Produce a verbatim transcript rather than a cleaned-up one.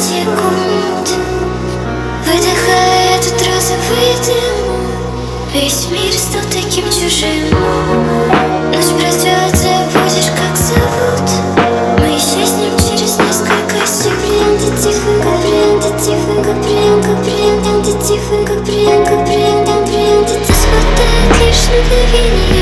секунд, выдыхая этот розовый дым. Весь мир стал таким чужим. Ночь пройдет, забудешь, как зовут. Мы исчезнем через несколько секунд. Ты тихо, как бриллиант, ты тихо, как бриллиант, как бриллиант, ты тихо, как бриллиант, как бриллиант, как бриллиант. Ты спадает лишь мгновение.